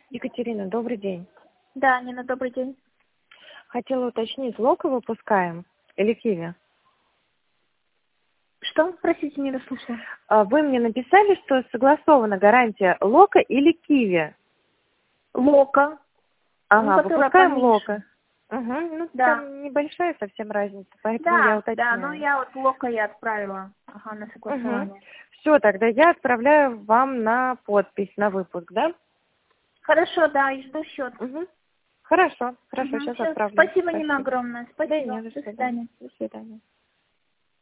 Екатерина, добрый день. Да, Нина, добрый день. Хотела уточнить, Лока выпускаем или Киви? Что? Простите, не расслышала. Вы мне написали, что согласована гарантия Лока или Киви? Лока. Ага, которая выпускаем поменьше. Лока. Угу, ну Да. там небольшая совсем разница, поэтому я уточняю. ну я вот Лока я отправила. Ага, на согласование. Все, тогда я отправляю вам на подпись, на выпуск, да? Хорошо, да, и жду счет. Хорошо, Мгм, сейчас всё. отправлю. Спасибо, Нина, огромное. Да, Спасибо. не за До что. свидания. До свидания.